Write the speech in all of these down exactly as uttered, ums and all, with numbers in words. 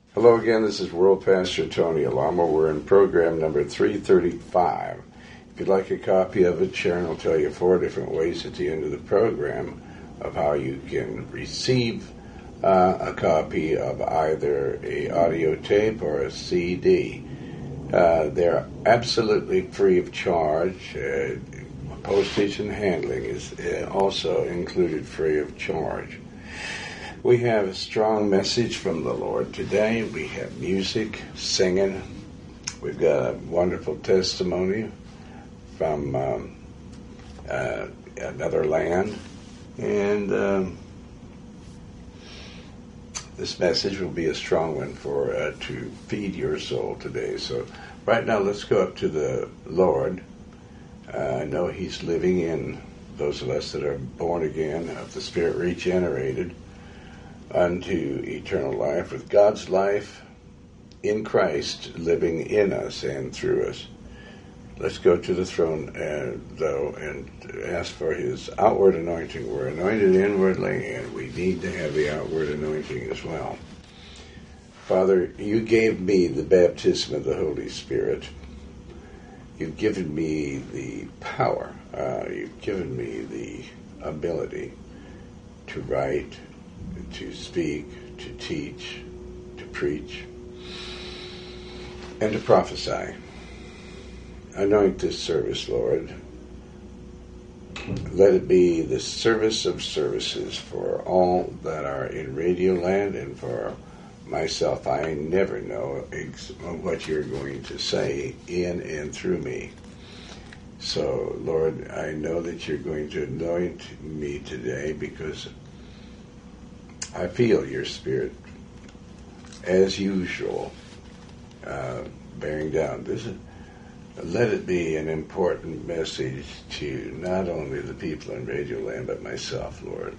Hello again, this is World Pastor Tony Alamo. We're in program number three thirty-five. If you'd like a copy of it, Sharon will tell you four different ways at the end of the program of how you can receive uh, a copy of either a audio tape or a C D. Uh, they're absolutely free of charge. Uh, postage and handling is uh, also included free of charge. We have a strong message from the Lord today. We have music, singing. We've got a wonderful testimony from um, uh, another land. And um, this message will be a strong one for uh, to feed your soul today. So right now, let's go up to the Lord. Uh, I know He's living in those of us that are born again, of the Spirit regenerated, unto eternal life, with God's life in Christ living in us and through us. Let's go to the throne, uh, though, and ask for His outward anointing. We're anointed inwardly, and we need to have the outward anointing as well. Father, You gave me the baptism of the Holy Spirit. You've given me the power. Uh, you've given me the ability to write, to speak, to teach, to preach, and to prophesy. Anoint this service, Lord. Let it be the service of services for all that are in Radio Land and for myself. I never know ex- what You're going to say in and through me. So, Lord, I know that You're going to anoint me today because I feel Your Spirit, as usual, uh, bearing down. This is, let it be an important message to not only the people in Radio Land, but myself, Lord.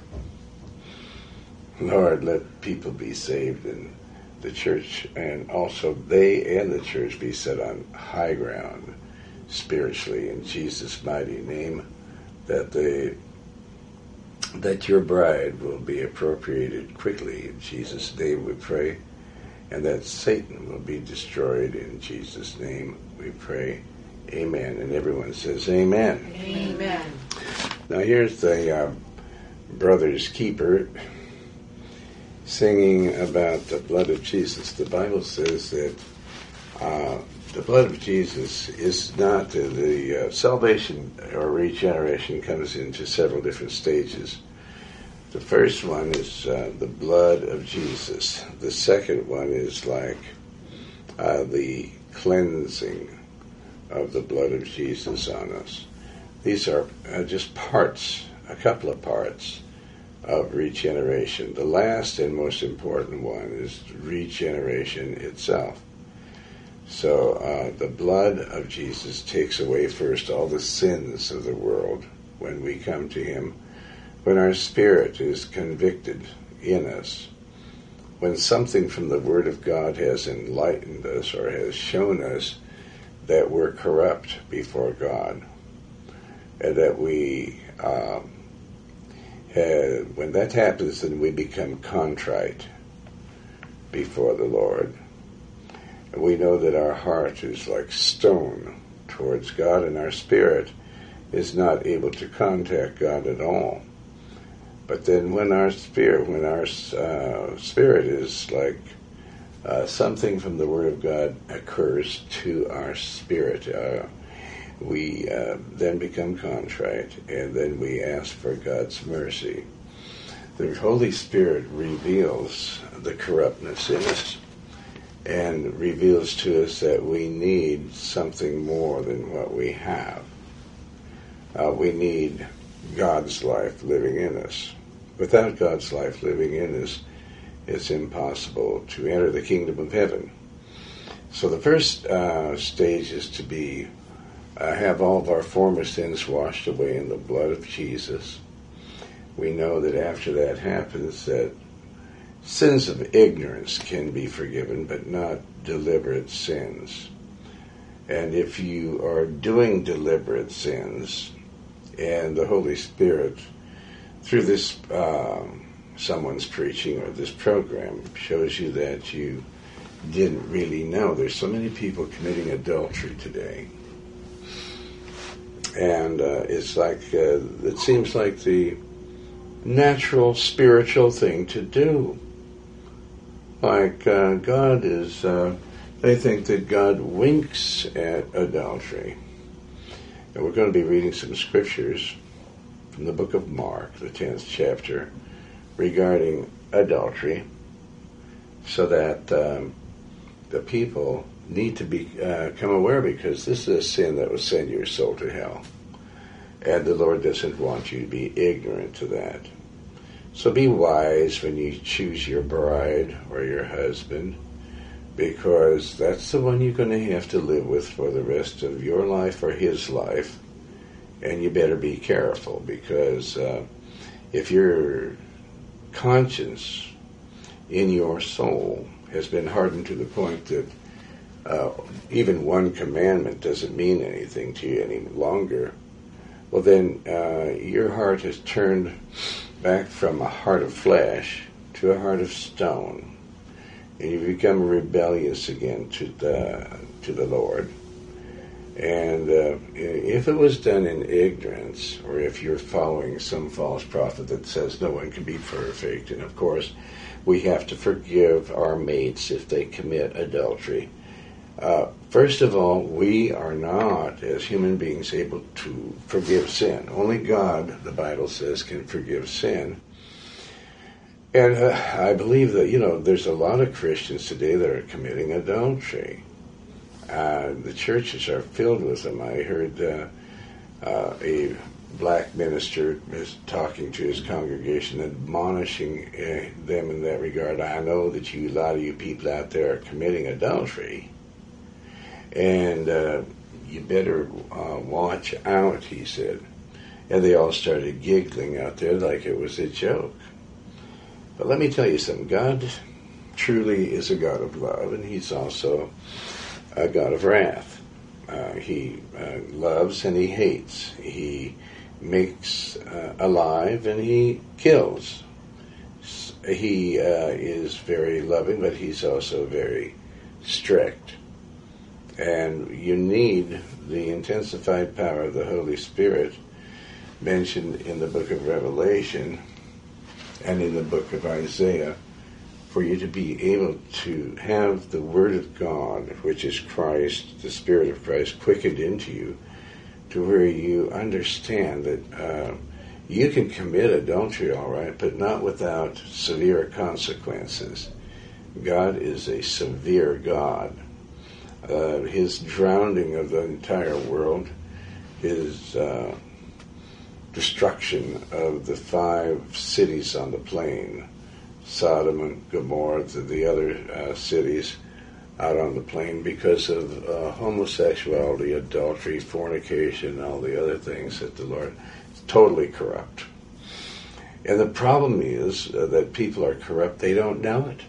Lord, let people be saved in the church, and also they and the church be set on high ground spiritually in Jesus' mighty name, that they that Your bride will be appropriated quickly in Jesus' name we pray, and that Satan will be destroyed in Jesus' name we pray. Amen. And everyone says amen. Amen. Now here's the uh, Brother's Keeper singing about the blood of Jesus. The Bible says that uh, the blood of Jesus is not uh, the uh, salvation or regeneration comes into several different stages. The first one is uh, the blood of Jesus. The second one is like uh, the cleansing of the blood of Jesus on us. These are uh, just parts, a couple of parts of regeneration. The last and most important one is regeneration itself. So uh, the blood of Jesus takes away first all the sins of the world when we come to Him, when our spirit is convicted in us, when something from the Word of God has enlightened us or has shown us that we're corrupt before God, and that we, um, have, when that happens, then we become contrite before the Lord. We know that our heart is like stone towards God, and our spirit is not able to contact God at all. But then when our spirit, when our uh, spirit is like uh, something from the Word of God occurs to our spirit, uh, we uh, then become contrite, and then we ask for God's mercy. The Holy Spirit reveals the corruptness in us, and reveals to us that we need something more than what we have. Uh, we need God's life living in us. Without God's life living in us, it's impossible to enter the kingdom of heaven. So the first uh, stage is to be uh, have all of our former sins washed away in the blood of Jesus. We know that after that happens, that sins of ignorance can be forgiven, but not deliberate sins. And if you are doing deliberate sins, and the Holy Spirit, through this um, someone's preaching or this program, shows you that you didn't really know. There's so many people committing adultery today. And uh, it's like, uh, it seems like the natural spiritual thing to do. Like uh, God is, uh, they think that God winks at adultery. And we're going to be reading some scriptures from the book of Mark, the tenth chapter, regarding adultery, so that um, the people need to be uh, come aware, because this is a sin that will send your soul to hell. And the Lord doesn't want you to be ignorant to that. So be wise when you choose your bride or your husband, because that's the one you're going to have to live with for the rest of your life or his life. And you better be careful, because uh, if your conscience in your soul has been hardened to the point that uh, even one commandment doesn't mean anything to you any longer, well then uh, your heart has turned back from a heart of flesh to a heart of stone, and you become rebellious again to the to the Lord. And uh, if it was done in ignorance, or if you're following some false prophet that says no one can be perfect, and of course we have to forgive our mates if they commit adultery. Uh, first of all, we are not, as human beings, able to forgive sin. Only God, the Bible says, can forgive sin. And uh, I believe that, you know, there's a lot of Christians today that are committing adultery. Uh, the churches are filled with them. I heard uh, uh, a black minister is talking to his congregation, admonishing uh, them in that regard. I know that you, a lot of you people out there are committing adultery, and uh, you better uh, watch out, he said. And they all started giggling out there like it was a joke. But let me tell you something. God truly is a God of love, and he's also a God of wrath. Uh, he uh, loves and he hates. He makes uh, alive and he kills. He uh, is very loving, but he's also very strict. And you need the intensified power of the Holy Spirit mentioned in the book of Revelation and in the book of Isaiah, for you to be able to have the Word of God, which is Christ, the Spirit of Christ, quickened into you, to where you understand that uh, you can commit adultery, all right, but not without severe consequences. God is a severe God. Uh, his drowning of the entire world, his uh, destruction of the five cities on the plain, Sodom and Gomorrah, to the other uh, cities out on the plain, because of uh, homosexuality, adultery, fornication, all the other things that the Lord is totally corrupt. And the problem is uh, that people are corrupt. They don't know it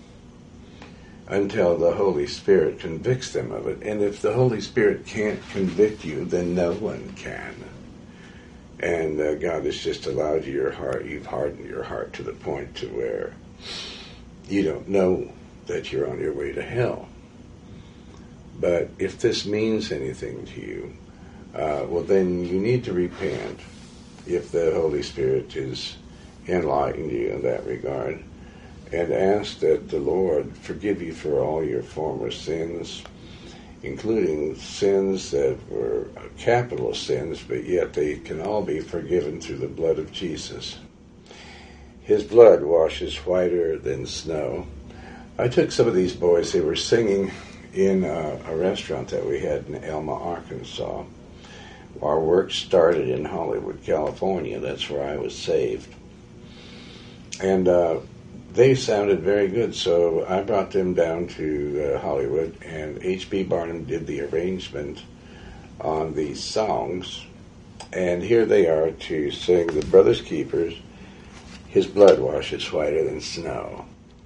until the Holy Spirit convicts them of it. And if the Holy Spirit can't convict you, then no one can. And uh, God has just allowed your heart, you've hardened your heart to the point to where you don't know that you're on your way to hell. But if this means anything to you, uh, well then you need to repent if the Holy Spirit is enlightened you in that regard, and ask that the Lord forgive you for all your former sins, including sins that were capital sins, but yet they can all be forgiven through the blood of Jesus. His blood washes whiter than snow. I took some of these boys, they were singing in a, a restaurant that we had in Elma, Arkansas. Our work started in Hollywood, California. That's where I was saved. And uh, they sounded very good, so I brought them down to uh, Hollywood, and H B Barnum did the arrangement on these songs. And here they are to sing the Brothers Keepers, His Blood Washes Whiter Than Snow.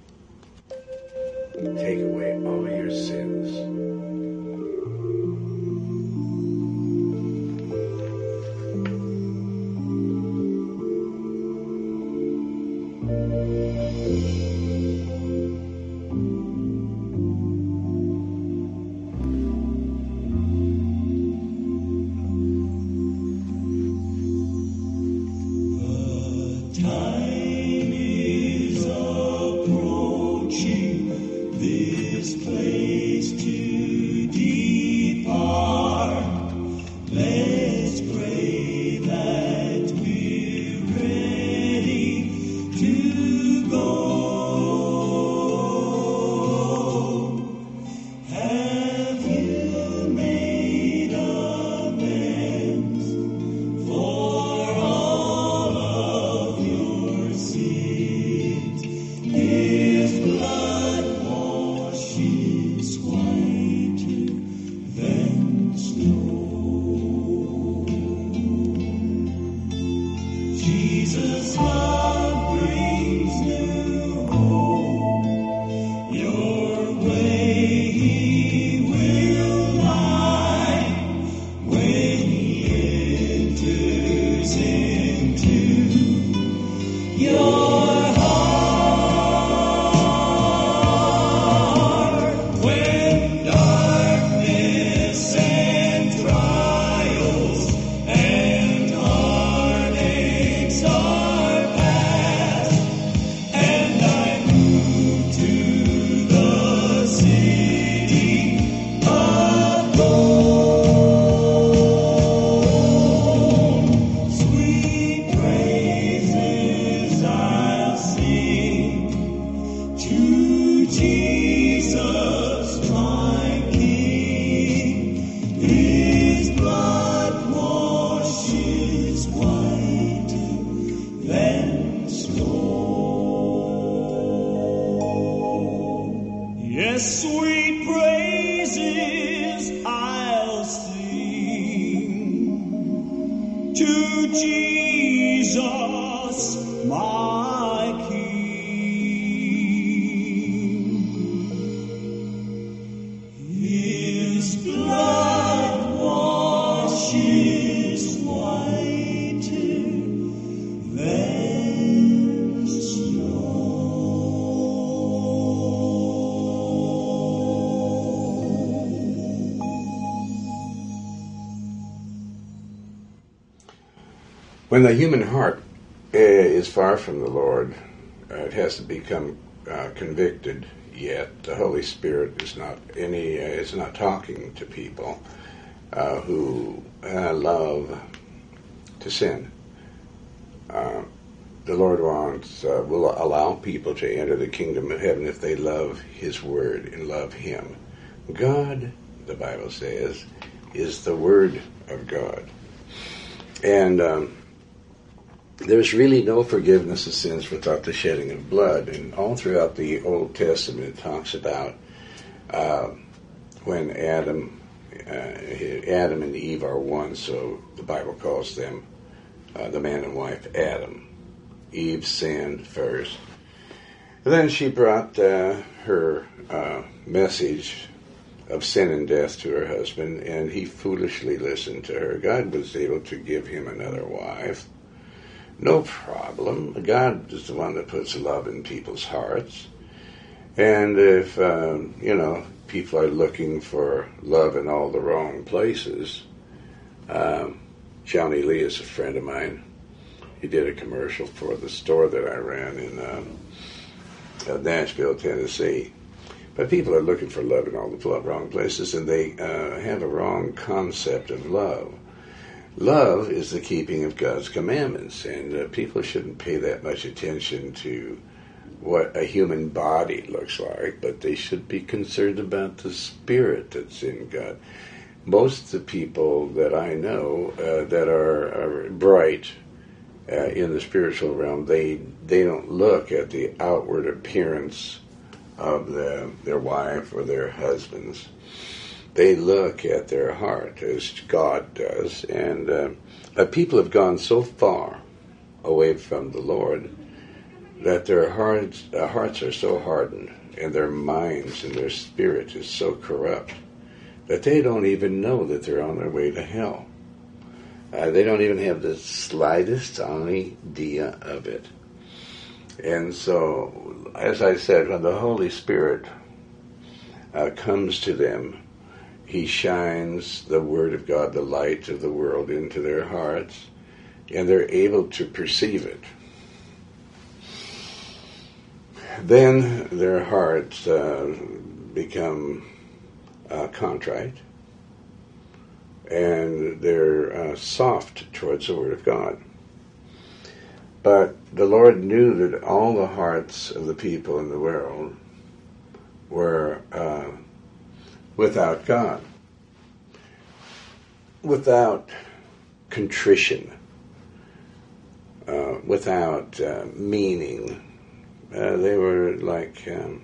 Take away all your sins. Yes, sweet praises I'll sing to Jesus, my King. His blood washes whiter than snow. When the human heart uh, is far from the Lord, uh, it has to become uh, convicted. Yet the Holy Spirit is not any uh, is not talking to people uh, who uh, love to sin. Uh, the Lord wants uh, will allow people to enter the kingdom of heaven if they love His Word and love Him. God, the Bible says, is the Word of God, and um, there's really no forgiveness of sins without the shedding of blood. And all throughout the Old Testament it talks about uh, when Adam, uh, Adam and Eve are one, so the Bible calls them uh, the man and wife Adam. Eve sinned first. And then she brought uh, her uh, message of sin and death to her husband, and he foolishly listened to her. God was able to give him another wife. No problem. God is the one that puts love in people's hearts. And if, um, you know, people are looking for love in all the wrong places, um, Johnny Lee is a friend of mine. He did a commercial for the store that I ran in um, uh, Nashville, Tennessee. But people are looking for love in all the wrong places, and they uh, have a wrong concept of love. Love is the keeping of God's commandments, and uh, people shouldn't pay that much attention to what a human body looks like, but they should be concerned about the spirit that's in God. Most of the people that I know uh, that are, are bright uh, in the spiritual realm, they they don't look at the outward appearance of the, their wife or their husbands. They look at their heart as God does, and uh, but people have gone so far away from the Lord that their hearts, uh, hearts are so hardened, and their minds and their spirit is so corrupt that they don't even know that they're on their way to hell. Uh, they don't even have the slightest idea of it. And so, as I said, when the Holy Spirit uh, comes to them, He shines the Word of God, the light of the world, into their hearts, and they're able to perceive it. Then their hearts uh, become uh, contrite, and they're uh, soft towards the Word of God. But the Lord knew that all the hearts of the people in the world were uh, without God, without contrition, uh, without uh, meaning. Uh, they were like um,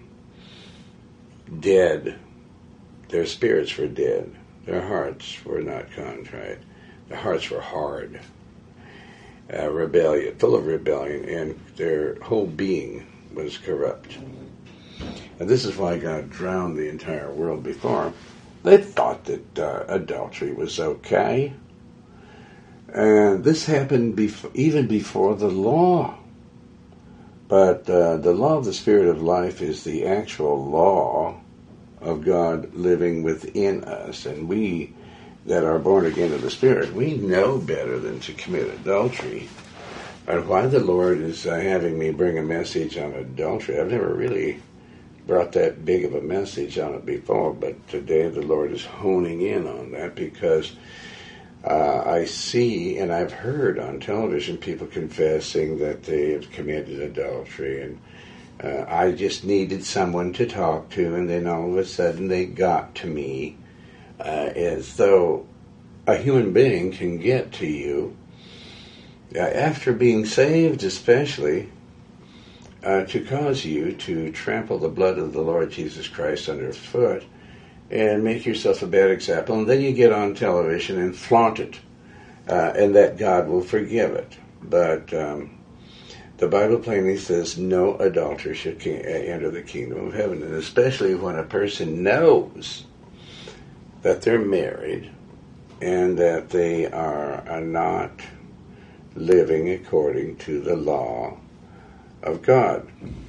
dead. Their spirits were dead. Their hearts were not contrite. Their hearts were hard, uh, rebellion, full of rebellion, and their whole being was corrupt. And this is why God drowned the entire world before. They thought that uh, adultery was okay. And this happened before, even before the law. But uh, the law of the Spirit of life is the actual law of God living within us. And we that are born again of the Spirit, we know better than to commit adultery. And why the Lord is uh, having me bring a message on adultery, I've never really brought that big of a message on it before, but today the Lord is honing in on that because uh, I see and I've heard on television people confessing that they have committed adultery, and uh, I just needed someone to talk to, and then all of a sudden they got to me, uh, as though a human being can get to you uh, after being saved, especially. uh, to cause you to trample the blood of the Lord Jesus Christ underfoot and make yourself a bad example, and then you get on television and flaunt it, uh, and that God will forgive it. But um, the Bible plainly says no adulterer should king- enter the kingdom of heaven, and especially when a person knows that they're married and that they are, are not living according to the law of God.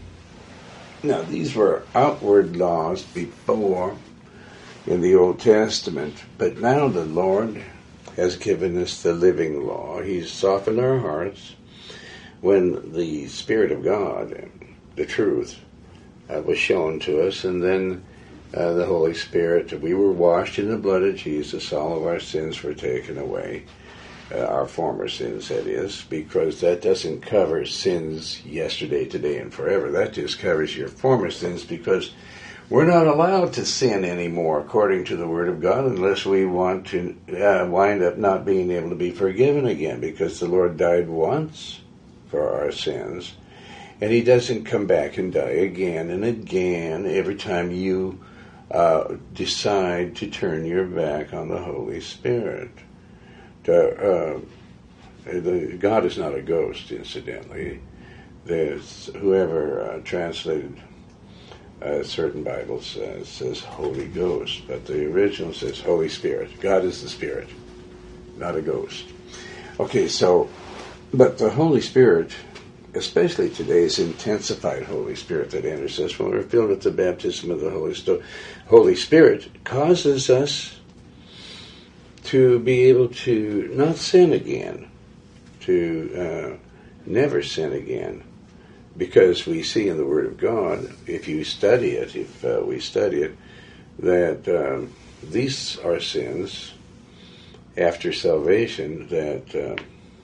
Now, these were outward laws before in the Old Testament, but now the Lord has given us the living law. He's softened our hearts when the Spirit of God, the truth, uh, was shown to us, and then uh, the Holy Spirit, we were washed in the blood of Jesus, all of our sins were taken away, uh, our former sins, that is, because that doesn't cover sins yesterday, today, and forever. That just covers your former sins, because we're not allowed to sin anymore according to the Word of God unless we want to uh, wind up not being able to be forgiven again, because the Lord died once for our sins, and He doesn't come back and die again and again every time you uh, decide to turn your back on the Holy Spirit. To, uh, the, God is not a ghost, incidentally. There's whoever uh, translated Uh, certain Bibles uh, says Holy Ghost, but the original says Holy Spirit. God is the Spirit, not a ghost. Okay, so, but the Holy Spirit, especially today's intensified Holy Spirit that enters us when we're filled with the baptism of the Holy, Sto- Holy Spirit, causes us to be able to not sin again, to uh, never sin again. Because we see in the Word of God, if you study it, if uh, we study it, that um, these are sins after salvation that, uh,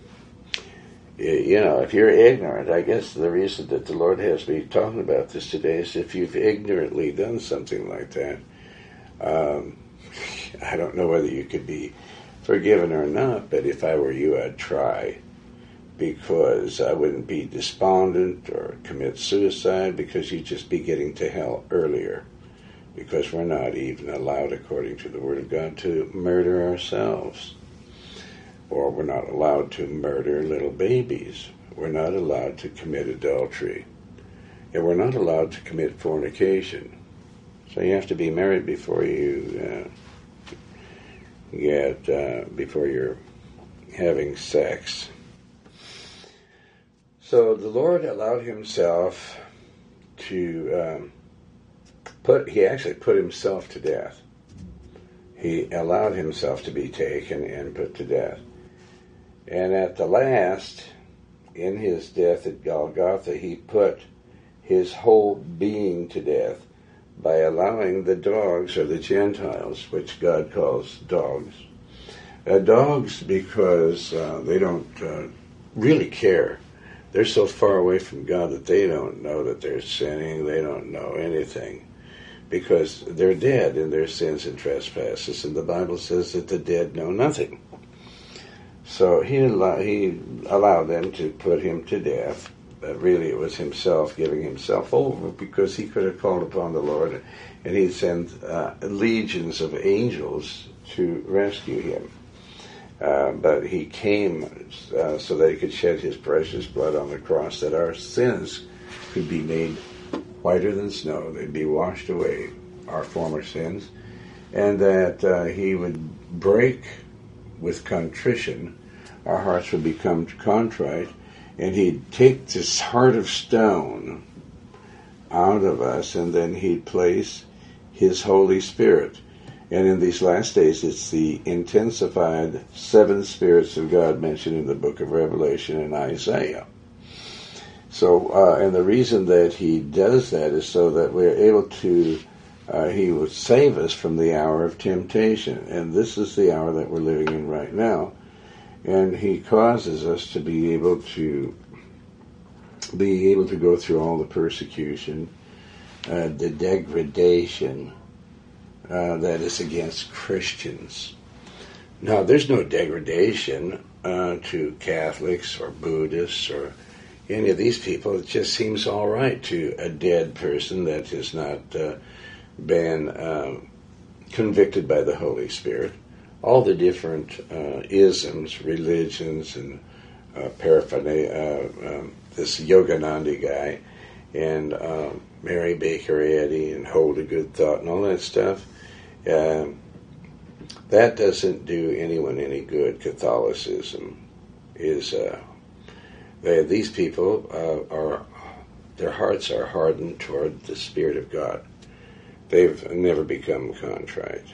you know, if you're ignorant, I guess the reason that the Lord has me talking about this today is if you've ignorantly done something like that, um, I don't know whether you could be forgiven or not, but if I were you, I'd try. Because I wouldn't be despondent or commit suicide, because you'd just be getting to hell earlier. Because we're not even allowed, according to the Word of God, to murder ourselves. Or we're not allowed to murder little babies. We're not allowed to commit adultery. And we're not allowed to commit fornication. So you have to be married before you uh, get, uh, before you're having sex. So the Lord allowed Himself to um, put, He actually put Himself to death. He allowed Himself to be taken and put to death. And at the last, in His death at Golgotha, He put His whole being to death by allowing the dogs, or the Gentiles, which God calls dogs. Uh, dogs because uh, they don't uh, really care. They're so far away from God that they don't know that they're sinning. They don't know anything because they're dead in their sins and trespasses. And the Bible says that the dead know nothing. So he, allow, he allowed them to put Him to death. But really it was Himself giving Himself over, because He could have called upon the Lord and He'd send uh, legions of angels to rescue Him. Uh, but He came uh, so that He could shed His precious blood on the cross, that our sins could be made whiter than snow. They'd be washed away, our former sins, and that uh, He would break with contrition. Our hearts would become contrite, and He'd take this heart of stone out of us, and then He'd place His Holy Spirit. And in these last days, it's the intensified seven spirits of God mentioned in the book of Revelation and Isaiah. So, uh, and the reason that He does that is so that we're able to, uh, He will save us from the hour of temptation. And this is the hour that we're living in right now. And He causes us to be able to be able to go through all the persecution, uh, the degradation, Uh, that is against Christians. Now, there's no degradation uh, to Catholics or Buddhists or any of these people, it just seems all right to a dead person that has not uh, been um, convicted by the Holy Spirit. All the different uh, isms, religions, and uh, paraphernalia, uh, um, this Yogananda guy, and uh, Mary Baker Eddy, and Hold a Good Thought, and all that stuff. Um, that doesn't do anyone any good. Catholicism is, uh, they, these people uh, are, their hearts are hardened toward the Spirit of God. They've never become contrite.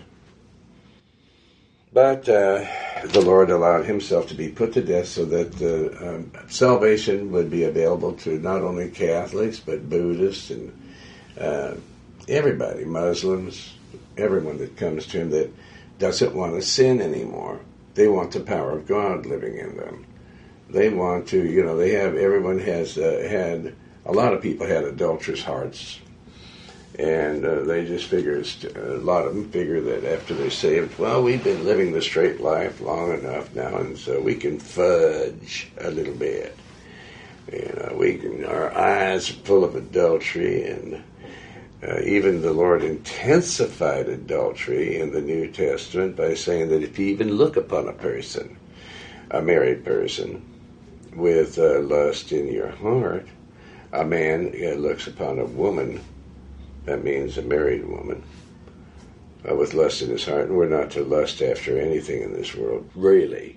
But uh, the Lord allowed himself to be put to death so that uh, um, salvation would be available to not only Catholics, but Buddhists and uh, everybody, Muslims, everyone that comes to him that doesn't want to sin anymore. They want the power of God living in them. They want to, you know, they have, everyone has uh, had, a lot of people had adulterous hearts. And uh, they just figure, a lot of them figure that after they're saved, well, we've been living the straight life long enough now, and so we can fudge a little bit. You know, we can, our eyes are full of adultery, and uh, even the Lord intensified adultery in the New Testament by saying that if you even look upon a person, a married person, with uh, lust in your heart, a man uh, looks upon a woman. That means a married woman uh, with lust in his heart, and we're not to lust after anything in this world, really.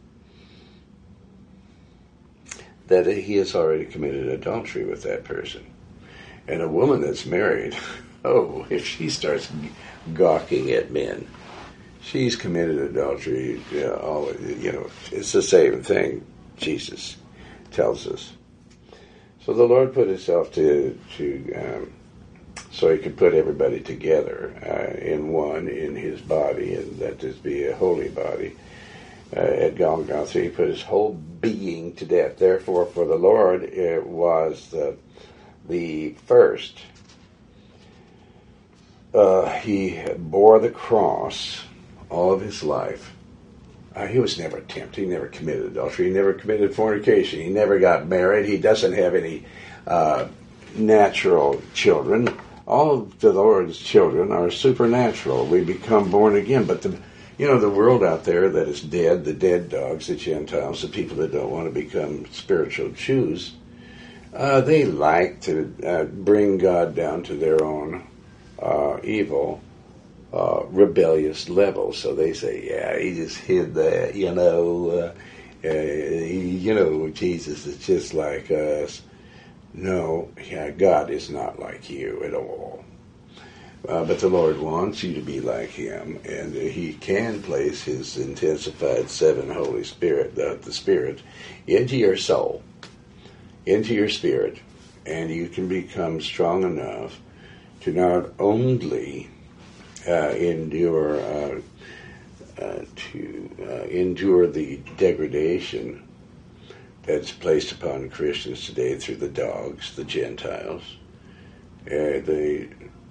That he has already committed adultery with that person. And a woman that's married, oh, if she starts gawking at men, she's committed adultery. You know, all, you know, it's the same thing, Jesus tells us. So the Lord put himself to... to um, so he could put everybody together uh, in one, in his body, and that this be a holy body. Uh, at Golgotha, he put his whole being to death. Therefore, for the Lord, it was the, the first. Uh, he bore the cross all of his life. Uh, he was never tempted. He never committed adultery. He never committed fornication. He never got married. He doesn't have any uh, natural children. All of the Lord's children are supernatural. We become born again. But, the, you know, the world out there that is dead, the dead dogs, the Gentiles, the people that don't want to become spiritual Jews, uh, they like to uh, bring God down to their own uh, evil, uh, rebellious level. So they say, yeah, he just hid that, you know, uh, uh, he, you know, Jesus is just like us. No, yeah, God is not like you at all. Uh, but the Lord wants you to be like him, and uh, he can place his intensified seven Holy Spirit, the, the Spirit, into your soul, into your spirit, and you can become strong enough to not only uh, endure uh, uh, to uh, endure the degradation that's placed upon Christians today through the dogs, the Gentiles, uh, the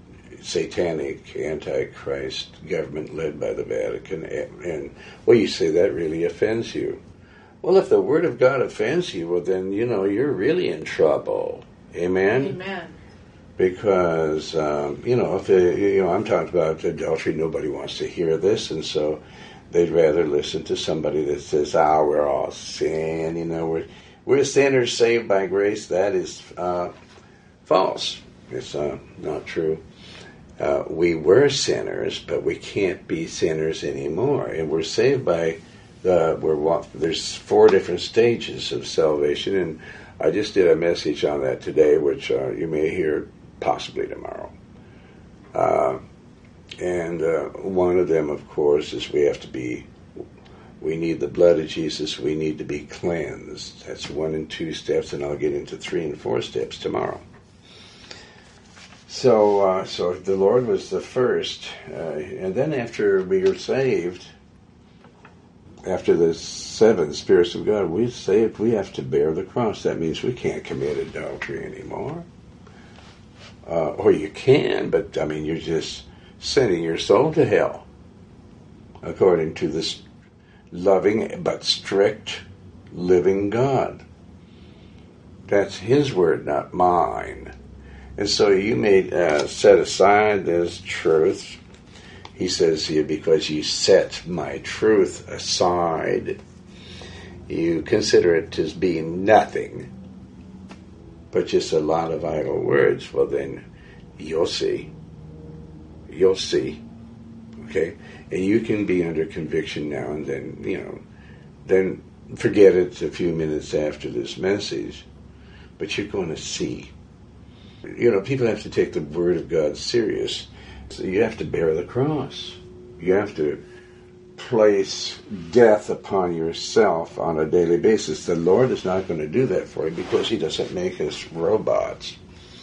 satanic antichrist government led by the Vatican. And, and, well, you say that really offends you. Well, if the Word of God offends you, well, then, you know, you're really in trouble. Amen? Amen. Because, um, you know, if uh, you know, I'm talking about adultery, nobody wants to hear this, and so they'd rather listen to somebody that says, ah, we're all sin, you know, we're, we're sinners saved by grace. That is uh, false. It's uh, not true. Uh, we were sinners, but we can't be sinners anymore. And we're saved by, the, we're, there's four different stages of salvation, and I just did a message on that today, which uh, you may hear possibly tomorrow. Uh, And uh, one of them, of course, is we have to be, we need the blood of Jesus, we need to be cleansed. That's one and two steps, and I'll get into three and four steps tomorrow. So, uh, so the Lord was the first, uh, and then after we were saved, after the seven spirits of God, we're saved, we have to bear the cross. That means we can't commit adultery anymore. Uh, or you can, but, I mean, you're just sending your soul to hell, according to this loving but strict living God. That's his word, not mine. And so you may uh, set aside this truth. He says here, because you set my truth aside, you consider it as being nothing, but just a lot of idle words. Well, then you'll see. You'll see. Okay? And you can be under conviction now and then, you know, then forget it a few minutes after this message, but you're going to see. You know, people have to take the Word of God serious. So you have to bear the cross. You have to place death upon yourself on a daily basis. The Lord is not going to do that for you because He doesn't make us robots.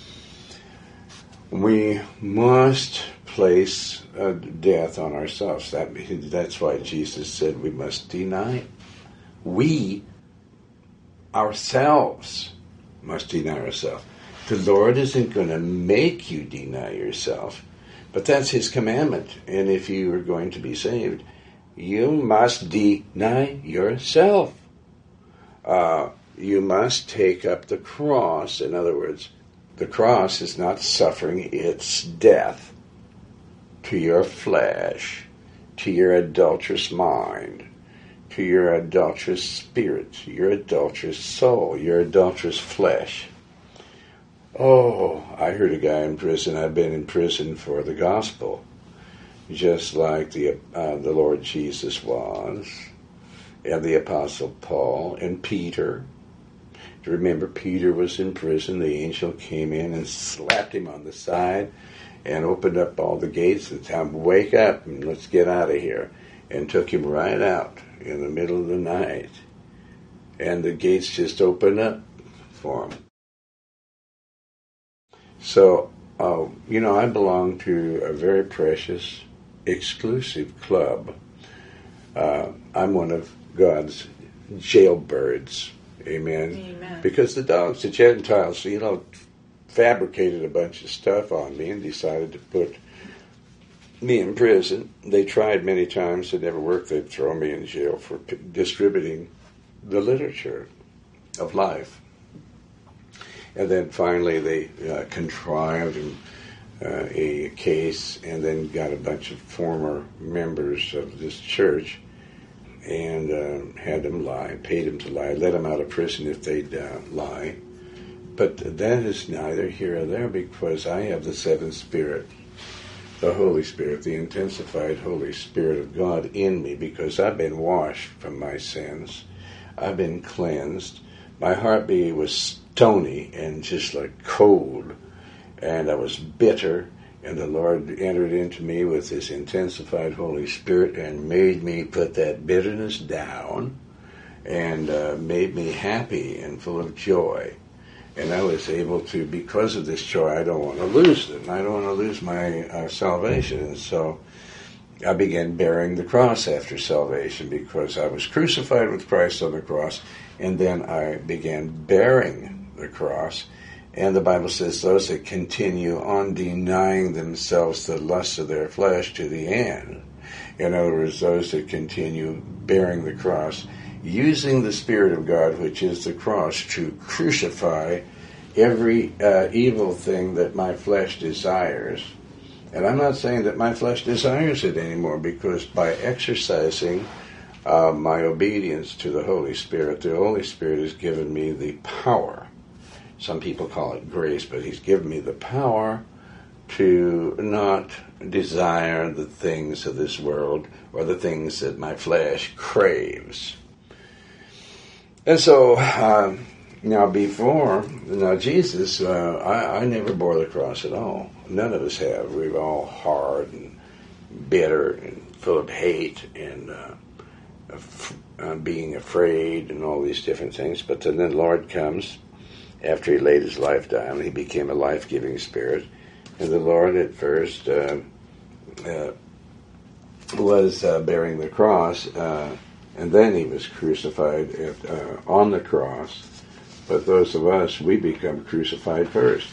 We must place uh, death on ourselves. That, that's why Jesus said we must deny. We, ourselves, must deny ourselves. The Lord isn't going to make you deny yourself, but that's His commandment. And if you are going to be saved, you must deny yourself. Uh, you must take up the cross. In other words, the cross is not suffering, it's death to your flesh, to your adulterous mind, to your adulterous spirit, your adulterous soul, your adulterous flesh. Oh, I heard a guy in prison. I've been in prison for the gospel, just like the uh, the Lord Jesus was, and the Apostle Paul, and Peter. Do you remember Peter was in prison? The angel came in and slapped him on the side and opened up all the gates and told him, wake up and let's get out of here, and took him right out in the middle of the night. And the gates just opened up for him. So, uh, you know, I belong to a very precious, exclusive club. Uh, I'm one of God's jailbirds. Amen. Amen. Because the dogs, the Gentiles, you know, fabricated a bunch of stuff on me and decided to put me in prison. They tried many times. It never worked. They'd throw me in jail for p- distributing the literature of life. And then finally they uh, contrived uh, a case and then got a bunch of former members of this church and uh, had them lie, paid them to lie, let them out of prison if they'd uh, lie. But that is neither here or there because I have the seventh Spirit, the Holy Spirit, the intensified Holy Spirit of God in me because I've been washed from my sins. I've been cleansed. My heartbeat was stony and just like cold, and I was bitter, and the Lord entered into me with His intensified Holy Spirit and made me put that bitterness down and uh, made me happy and full of joy. And I was able to, because of this joy, I don't want to lose it. I don't want to lose my uh, salvation. And so I began bearing the cross after salvation because I was crucified with Christ on the cross. And then I began bearing the cross. And the Bible says those that continue on denying themselves the lusts of their flesh to the end. In other words, those that continue bearing the cross, using the Spirit of God, which is the cross, to crucify every uh, evil thing that my flesh desires. And I'm not saying that my flesh desires it anymore, because by exercising uh, my obedience to the Holy Spirit, the Holy Spirit has given me the power. Some people call it grace, but He's given me the power to not desire the things of this world or the things that my flesh craves. And so, uh, now before, now Jesus, uh, I, I never bore the cross at all. None of us have. We were all hard and bitter and full of hate and uh, af- uh, being afraid and all these different things. But then the Lord comes after He laid His life down. He became a life-giving Spirit. And the Lord at first uh, uh, was uh, bearing the cross, uh, and then He was crucified at, uh, on the cross. But those of us, we become crucified first.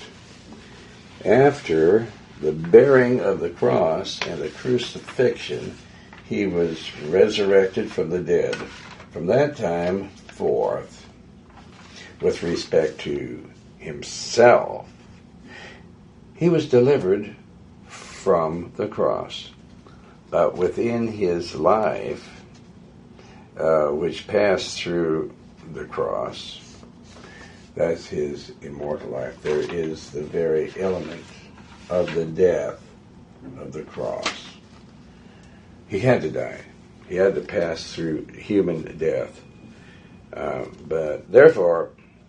After the bearing of the cross and the crucifixion, He was resurrected from the dead. From that time forth, with respect to himself, he was delivered from the cross. But within his life, uh, which passed through the cross, that's his immortal life, there is the very element of the death of the cross. He had to die. He had to pass through human death. Uh, but therefore,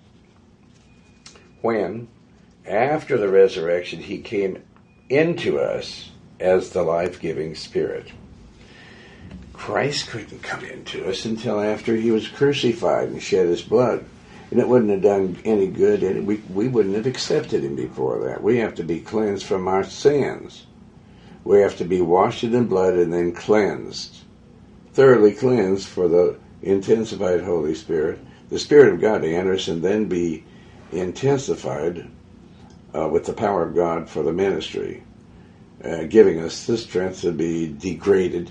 when, after the resurrection, he came into us as the life-giving Spirit, Christ couldn't come into us until after he was crucified and shed his blood. And it wouldn't have done any good, and we, we wouldn't have accepted him before that. We have to be cleansed from our sins. We have to be washed in blood and then cleansed, thoroughly cleansed for the intensified Holy Spirit, the Spirit of God to enter us and then be intensified uh, with the power of God for the ministry, uh, giving us the strength to be degraded,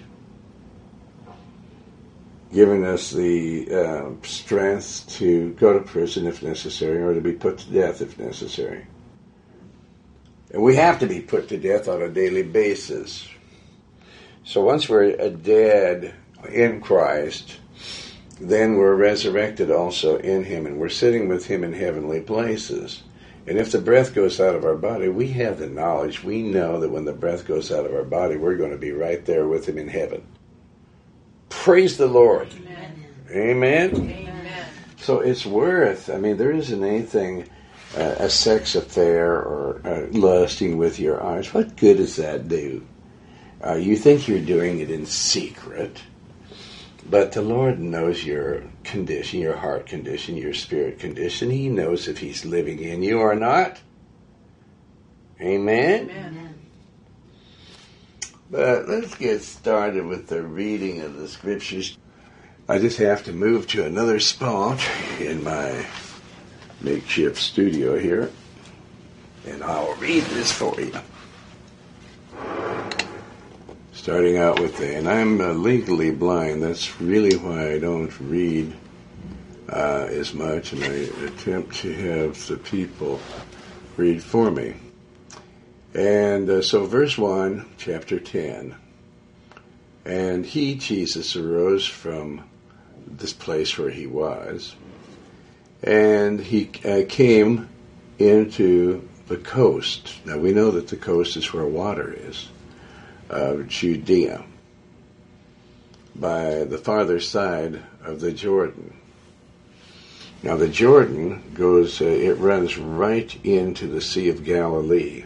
giving us the uh, strength to go to prison if necessary, or to be put to death if necessary. And we have to be put to death on a daily basis. So once we're dead in Christ, then we're resurrected also in him, and we're sitting with him in heavenly places. And if the breath goes out of our body, we have the knowledge. We know that when the breath goes out of our body, we're going to be right there with him in heaven. Praise the Lord. Amen. Amen. Amen. So it's worth, I mean, there isn't anything, uh, a sex affair or uh, lusting with your eyes. What good does that do? Uh, you think you're doing it in secret, but the Lord knows your condition, your heart condition, your spirit condition. He knows if he's living in you or not. Amen? Amen. But let's get started with the reading of the scriptures. I just have to move to another spot in my makeshift studio here, and I'll read this for you. Starting out with the, and I'm uh, legally blind. That's really why I don't read uh, as much, and I attempt to have the people read for me. And uh, so verse one, chapter ten. And he, Jesus, arose from this place where he was, and he uh, came into the coast. Now we know that the coast is where water is, of Judea, by the farther side of the Jordan. Now the Jordan goes, uh, it runs right into the Sea of Galilee.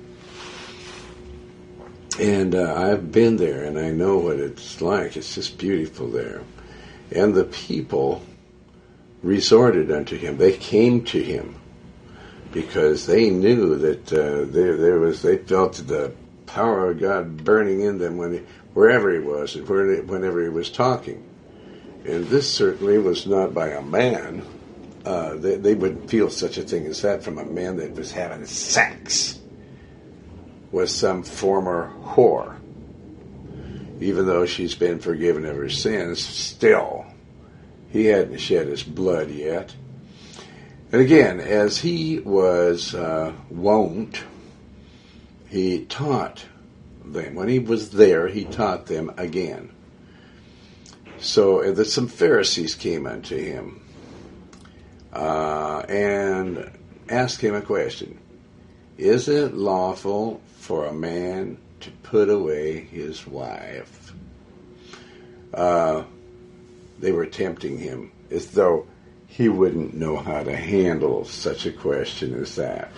And uh, I've been there, and I know what it's like. It's just beautiful there. And the people resorted unto him. They came to him because they knew that uh, there, there was. They felt the power of God burning in them when he, wherever he was and whenever he was talking. And this certainly was not by a man. Uh, they, they would feel such a thing as that from a man that was having sex with some former whore. Even though she's been forgiven of her sins, still, he hadn't shed his blood yet. And again, as he was uh, wont, he taught them. When he was there, he taught them again. So uh, that some Pharisees came unto him uh, and asked him a question. Is it lawful for a man to put away his wife? Uh, they were tempting him as though he wouldn't know how to handle such a question as that.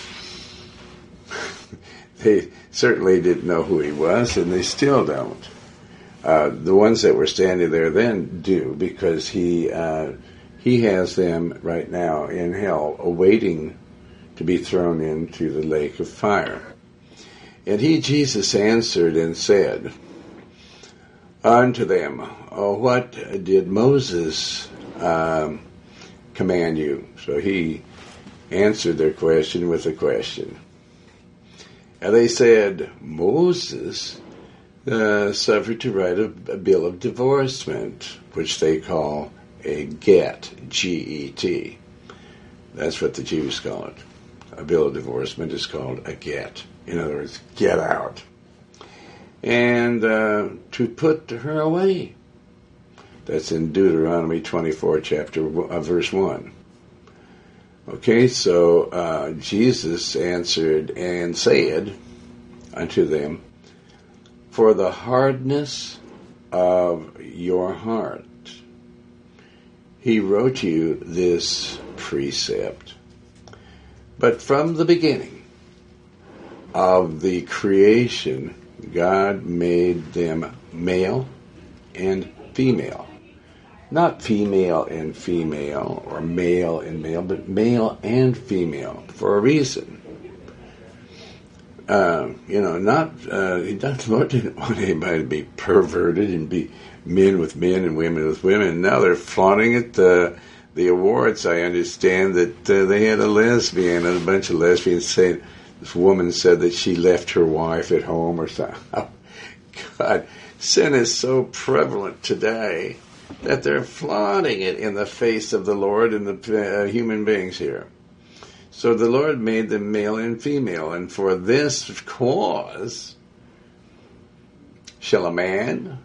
They certainly didn't know who he was, and they still don't. Uh, the ones that were standing there then do, because he uh, he has them right now in hell, awaiting to be thrown into the lake of fire. And he, Jesus, answered and said unto them, oh, what did Moses um, command you? So he answered their question with a question. And they said, Moses uh, suffered to write a, a bill of divorcement, which they call a get, G E T. That's what the Jews call it. A bill of divorcement is called a get. In other words, get out. And uh, to put her away. That's in Deuteronomy twenty-four, chapter uh, verse one. Okay, so uh, Jesus answered and said unto them, for the hardness of your heart, he wrote you this precept. But from the beginning of the creation, God made them male and female. Not female and female, or male and male, but male and female, for a reason. Uh, you know, not, uh, the Lord didn't want anybody to be perverted and be men with men and women with women. Now they're flaunting at the, the awards. I understand that uh, they had a lesbian, and a bunch of lesbians saying, this woman said that she left her wife at home or something. Oh, God, sin is so prevalent today that they're flaunting it in the face of the Lord and the uh, human beings here. So the Lord made them male and female, and for this cause shall a man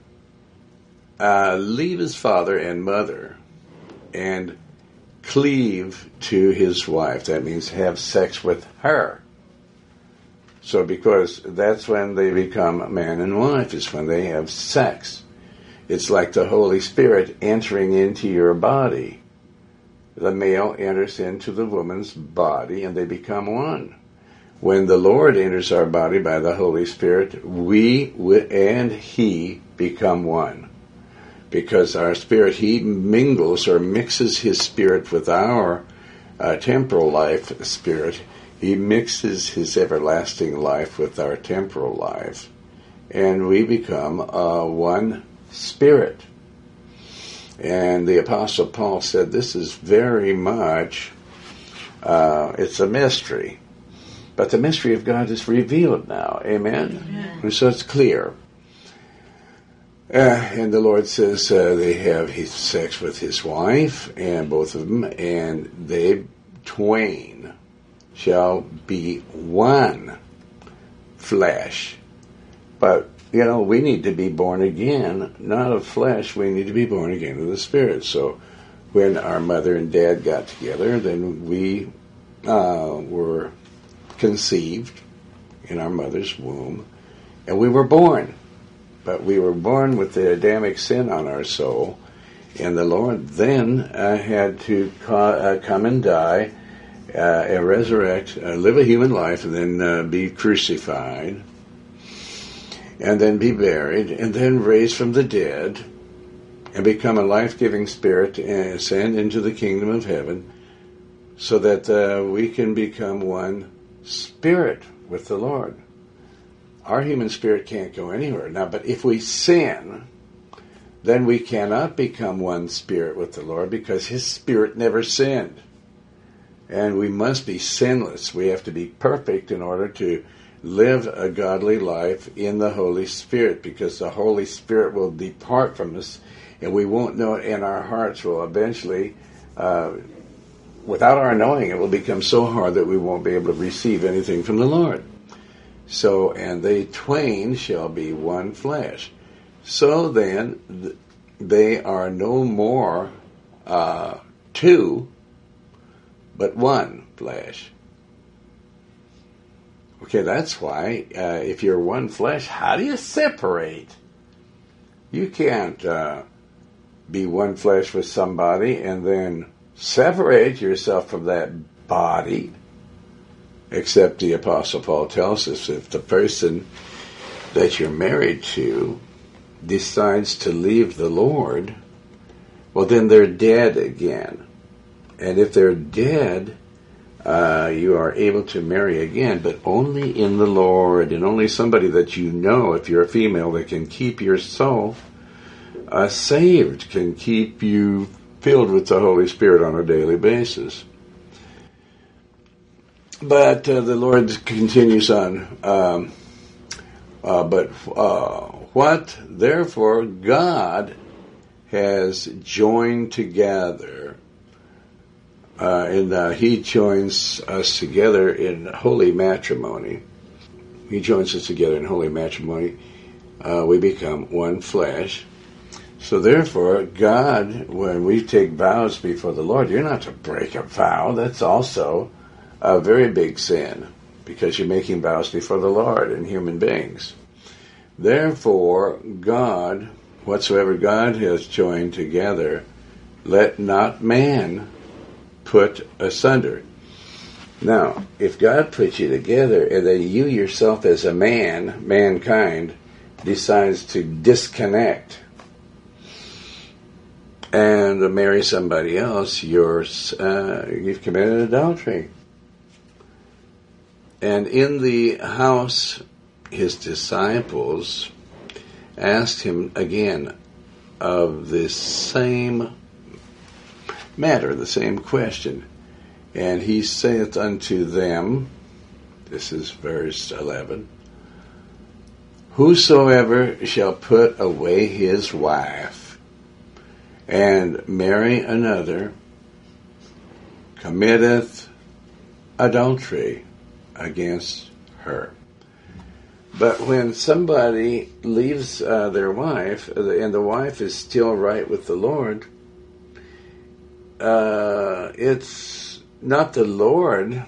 uh, leave his father and mother and cleave to his wife. That means have sex with her. So because that's when they become man and wife, is when they have sex. It's like the Holy Spirit entering into your body. The male enters into the woman's body and they become one. When the Lord enters our body by the Holy Spirit, we and He become one. Because our spirit, He mingles or mixes His spirit with our uh, temporal life spirit. He mixes His everlasting life with our temporal life. And we become uh, one spirit. And the Apostle Paul said this is very much, uh, it's a mystery. But the mystery of God is revealed now. Amen? Amen. So it's clear. Uh, and the Lord says uh, they have his sex with his wife, and both of them, and they twain shall be one flesh. But, you know, we need to be born again, not of flesh, we need to be born again of the Spirit. So when our mother and dad got together, then we uh, were conceived in our mother's womb, and we were born. But we were born with the Adamic sin on our soul, and the Lord then uh, had to ca- uh, come and die, uh, and resurrect, uh, live a human life, and then uh, be crucified, and then be buried, and then raised from the dead, and become a life-giving spirit, and ascend into the kingdom of heaven, so that uh, we can become one spirit with the Lord. Our human spirit can't go anywhere. Now, but if we sin, then we cannot become one spirit with the Lord, because His Spirit never sinned. And we must be sinless. We have to be perfect in order to live a godly life in the Holy Spirit, because the Holy Spirit will depart from us, and we won't know it, and our hearts will eventually, uh, without our knowing, it will become so hard that we won't be able to receive anything from the Lord. So, and they twain shall be one flesh. So then, th- they are no more uh, two, but one flesh. Okay, that's why, uh, if you're one flesh, how do you separate? You can't uh, be one flesh with somebody and then separate yourself from that body. Except the Apostle Paul tells us, if the person that you're married to decides to leave the Lord, well, then they're dead again. And if they're dead, uh, you are able to marry again, but only in the Lord, and only somebody that you know, if you're a female, that can keep your soul uh, saved, can keep you filled with the Holy Spirit on a daily basis. But uh, the Lord continues on. Um, uh, but uh, what, therefore, God has joined together, uh, and uh, he joins us together in holy matrimony. He joins us together in holy matrimony. Uh, we become one flesh. So therefore, God, when we take vows before the Lord, you're not to break a vow. That's also a very big sin, because you're making vows before the Lord and human beings. Therefore, God, whatsoever God has joined together, let not man put asunder. Now, if God puts you together and then you yourself as a man, mankind, decides to disconnect and marry somebody else, you're, uh, you've committed adultery. And in the house, his disciples asked him again of the same matter, the same question. And he saith unto them, this is verse eleven, whosoever shall put away his wife and marry another committeth adultery against her. But when somebody leaves uh, their wife, and the wife is still right with the Lord, uh, it's not the Lord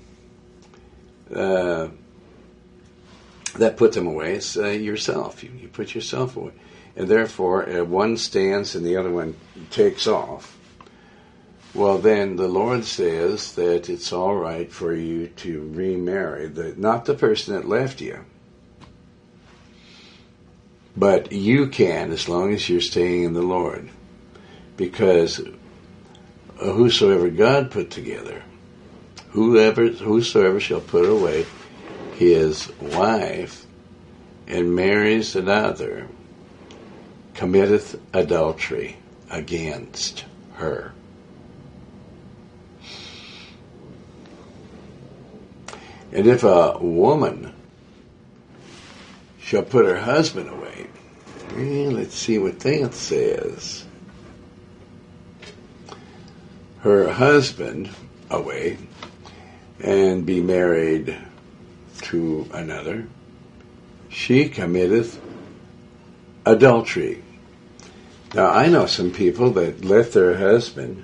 uh, that put them away. It's uh, yourself. You, you put yourself away. And therefore, uh, one stands and the other one takes off. Well, then the Lord says that it's all right for you to remarry. The, not the person that left you, but you can, as long as you're staying in the Lord. Because whosoever God put together, whoever, whosoever shall put away his wife and marries another, committeth adultery against her. And if a woman shall put her husband away, well, let's see what that says. Her husband away and be married to another, she committeth adultery. Now, I know some people that left their husband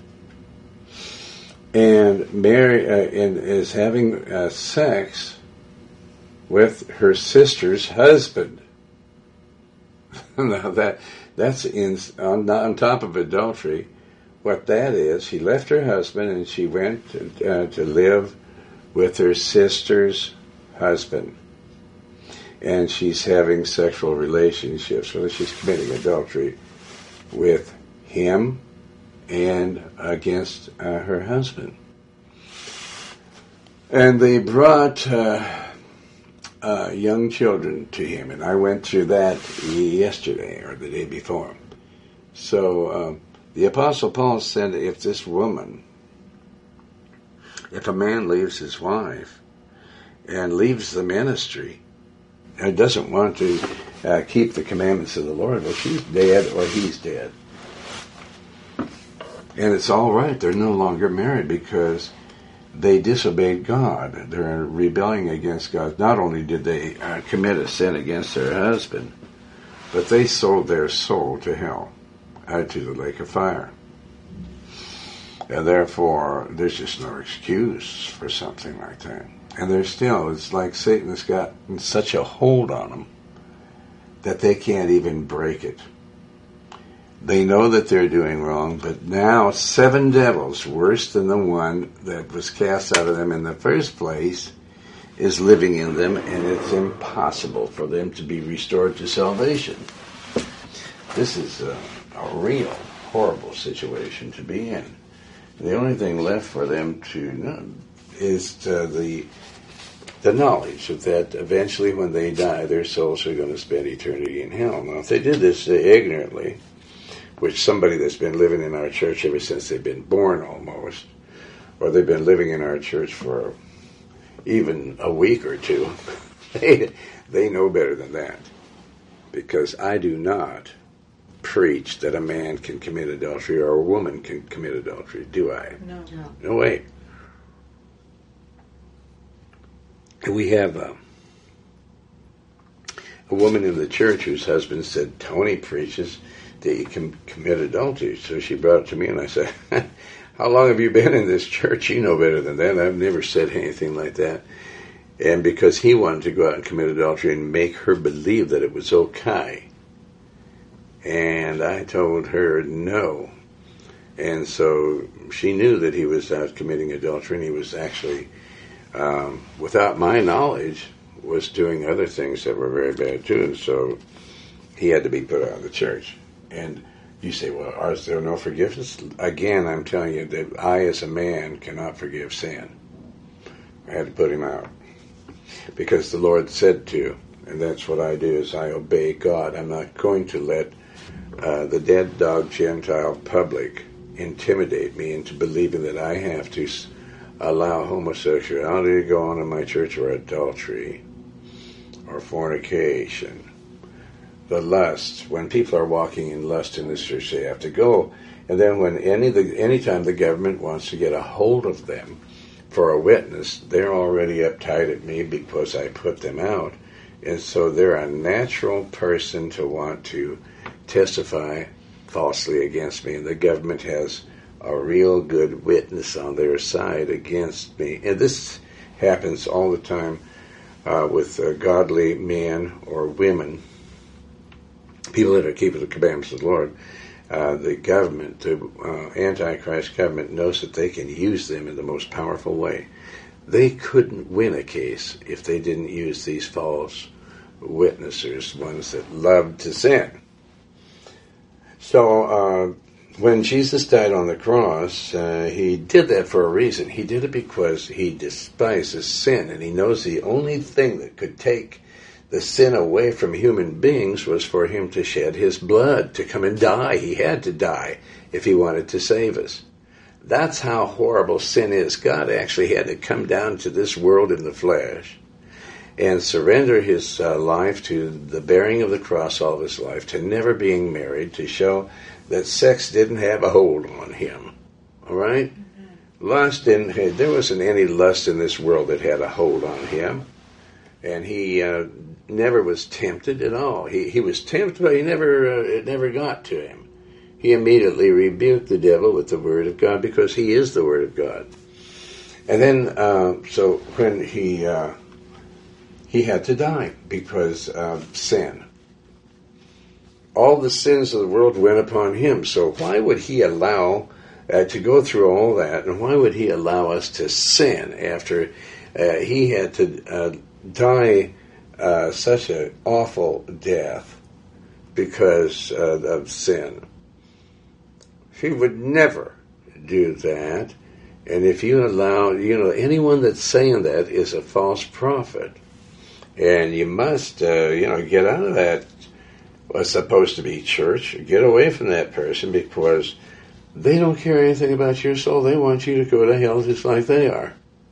and marry uh, and is having uh, sex with her sister's husband. Now that that's in on, on top of adultery. What that is, she left her husband and she went to, uh, to live with her sister's husband, and she's having sexual relationships. So she's committing adultery with him and against uh, her husband. And they brought uh, uh, young children to him, and I went through that yesterday or the day before. So um, the Apostle Paul said, if this woman, if a man leaves his wife and leaves the ministry and doesn't want to uh, keep the commandments of the Lord, well, she's dead or he's dead. And it's all right. They're no longer married because they disobeyed God. They're rebelling against God. Not only did they uh, commit a sin against their husband, but they sold their soul to hell, uh, to the lake of fire. And therefore, there's just no excuse for something like that. And they're still, it's like Satan has gotten such a hold on them that they can't even break it. They know that they're doing wrong, but now seven devils, worse than the one that was cast out of them in the first place, is living in them, and it's impossible for them to be restored to salvation. This is a, a real horrible situation to be in. The only thing left for them to know is uh, the the knowledge of that eventually when they die, their souls are going to spend eternity in hell. Now, if they did this uh, ignorantly, which somebody that's been living in our church ever since they've been born almost, or they've been living in our church for even a week or two, they, they know better than that. Because I do not preach that a man can commit adultery or a woman can commit adultery, do I? No. No. No way. We have a, a woman in the church whose husband said, Tony preaches that you can commit adultery. So she brought it to me and I said, how long have you been in this church? You know better than that. I've never said anything like that. And because he wanted to go out and commit adultery and make her believe that it was okay. And I told her no. And so she knew that he was out committing adultery, and he was actually, um, without my knowledge, was doing other things that were very bad too. And so he had to be put out of the church. And you say, well, is there no forgiveness? Again, I'm telling you that I, as a man, cannot forgive sin. I had to put him out. Because the Lord said to, and that's what I do, is I obey God. I'm not going to let uh, the dead dog Gentile public intimidate me into believing that I have to allow homosexuality to go on in my church, or adultery, or fornication. The lust, when people are walking in lust in this church, they have to go. And then when any the anytime the government wants to get a hold of them for a witness, they're already uptight at me because I put them out. And so they're a natural person to want to testify falsely against me. And the government has a real good witness on their side against me. And this happens all the time uh, with uh, godly men or women, people that are keeping the commandments of the Lord. Uh, the government, the uh, Antichrist government, knows that they can use them in the most powerful way. They couldn't win a case if they didn't use these false witnesses, ones that loved to sin. So uh, when Jesus died on the cross, uh, he did that for a reason. He did it because he despises sin, and he knows the only thing that could take the sin away from human beings was for him to shed his blood, to come and die. He had to die if he wanted to save us. That's how horrible sin is. God actually had to come down to this world in the flesh and surrender his uh, life to the bearing of the cross all of his life, to never being married, to show that sex didn't have a hold on him. All right? Mm-hmm. Lust didn't, there wasn't any lust in this world that had a hold on him. And he uh, never was tempted at all. He he was tempted, but he never uh, it never got to him. He immediately rebuked the devil with the word of God, because he is the word of God. And then, uh, so when he uh, he had to die because of sin. All the sins of the world went upon him. So why would he allow uh, to go through all that, and why would he allow us to sin after uh, he had to uh, die uh, such an awful death because uh, of sin? He would never do that. And if you allow, you know, anyone that's saying that is a false prophet. And you must, uh, you know, get out of that what's supposed to be church. Get away from that person, because they don't care anything about your soul. They want you to go to hell just like they are.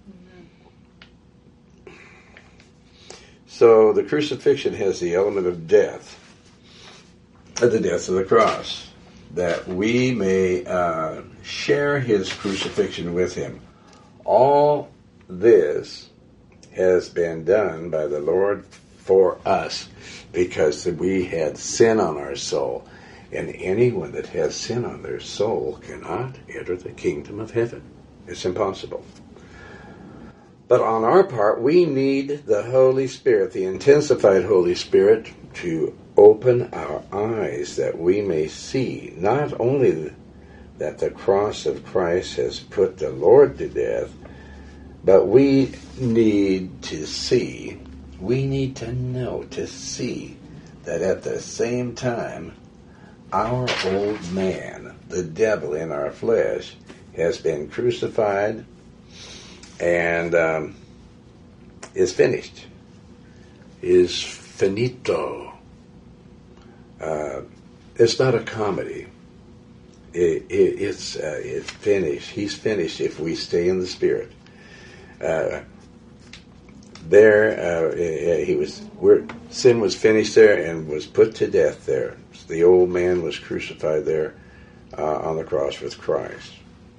So the crucifixion has the element of death, at the death of the cross, that we may uh, share his crucifixion with him. All this has been done by the Lord for us, because we had sin on our soul, and anyone that has sin on their soul cannot enter the kingdom of heaven. It's impossible. But on our part, we need the Holy Spirit, the intensified Holy Spirit, to open our eyes that we may see not only that the cross of Christ has put the Lord to death, but we need to see, we need to know, to see that at the same time, our old man, the devil in our flesh, has been crucified and um, is finished, is finito. Uh, it's not a comedy. It, it, it's uh, it's finished. He's finished if we stay in the Spirit. Uh, there, uh, he was where sin was finished there and was put to death there. The old man was crucified there uh, on the cross with Christ.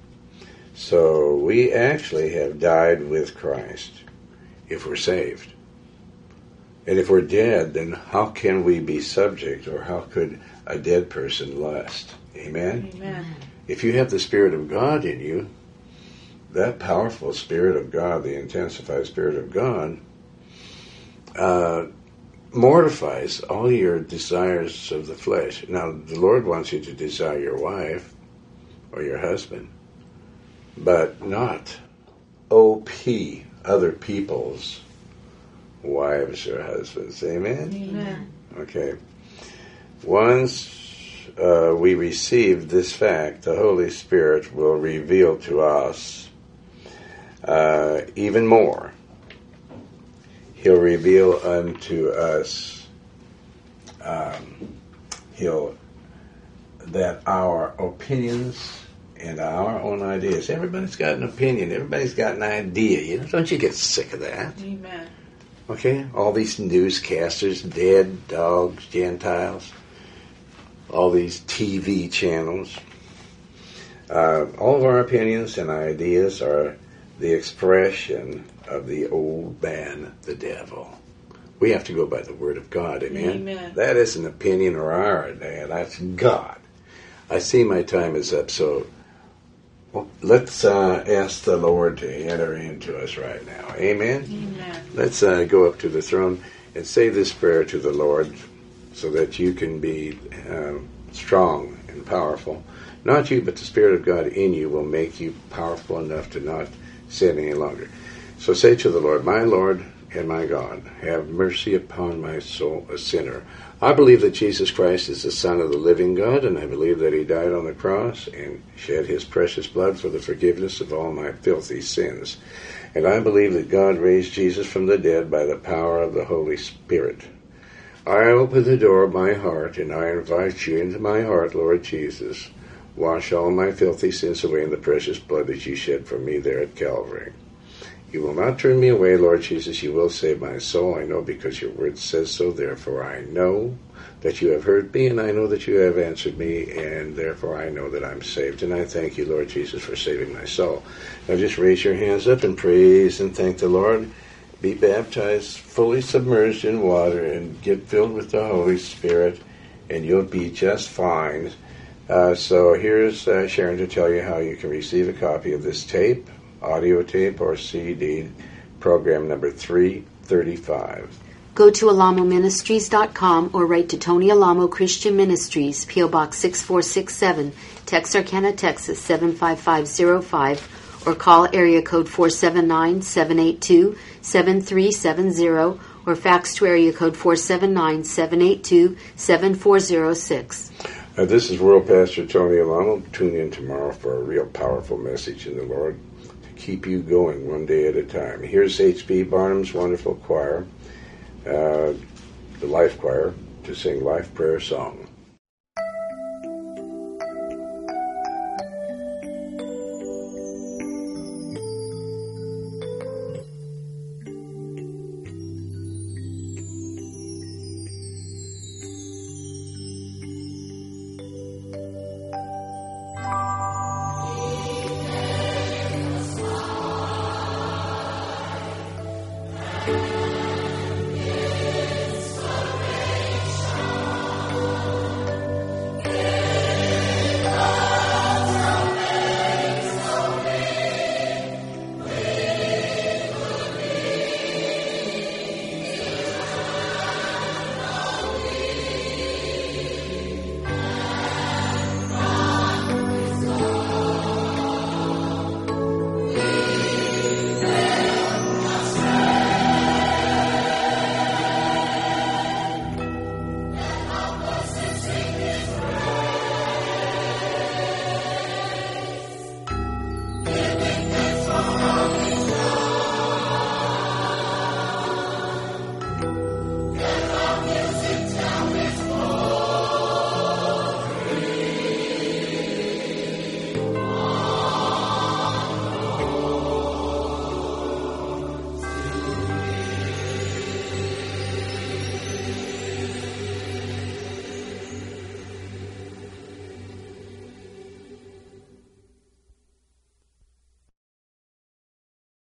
So we actually have died with Christ if we're saved. And if we're dead, then how can we be subject, or how could a dead person lust? Amen? Amen. If you have the Spirit of God in you, that powerful Spirit of God, the intensified Spirit of God, uh, mortifies all your desires of the flesh. Now, the Lord wants you to desire your wife or your husband, but not O P, other people's wives or husbands. Amen? Amen. Okay. Once uh, we receive this fact, the Holy Spirit will reveal to us uh, even more. He'll reveal unto us um, he'll that our opinions and our own ideas. Everybody's got an opinion. Everybody's got an idea. You know, don't you get sick of that? Amen. Okay? All these newscasters, dead dogs, Gentiles, all these T V channels. Uh, all of our opinions and ideas are the expression of the old man, the devil. We have to go by the Word of God, amen? Amen. That isn't an opinion or our idea, that's God. I see my time is up, so well, let's uh, ask the Lord to enter into us right now, amen? Amen. Let's uh, go up to the throne and say this prayer to the Lord so that you can be uh, strong and powerful. Not you, but the Spirit of God in you will make you powerful enough to not sin any longer. So say to the Lord, my Lord and my God, have mercy upon my soul, a sinner. I believe that Jesus Christ is the Son of the living God, and I believe that he died on the cross and shed his precious blood for the forgiveness of all my filthy sins. And I believe that God raised Jesus from the dead by the power of the Holy Spirit. I open the door of my heart, and I invite you into my heart, Lord Jesus. Wash all my filthy sins away in the precious blood that you shed for me there at Calvary. You will not turn me away, Lord Jesus. You will save my soul. I know because your word says so. Therefore, I know that you have heard me, and I know that you have answered me, and therefore I know that I'm saved. And I thank you, Lord Jesus, for saving my soul. Now just raise your hands up and praise and thank the Lord. Be baptized, fully submerged in water, and get filled with the Holy Spirit, and you'll be just fine. Uh, so here's uh, Sharon to tell you how you can receive a copy of this tape, audio tape, or C D, program number three thirty-five. Go to alamo ministries dot com or write to Tony Alamo Christian Ministries, P O Box six four six seven, Texarkana, Texas seven five five zero five, or call area code four seven nine, seven eight two, seven three seven zero, or fax to area code four seven nine, seven eight two, seven four zero six. Uh, this is World Pastor Tony Alamo. Tune in tomorrow for a real powerful message in the Lord to keep you going one day at a time. Here's H B Barnum's wonderful choir, uh, the Life Choir, to sing Life Prayer Song.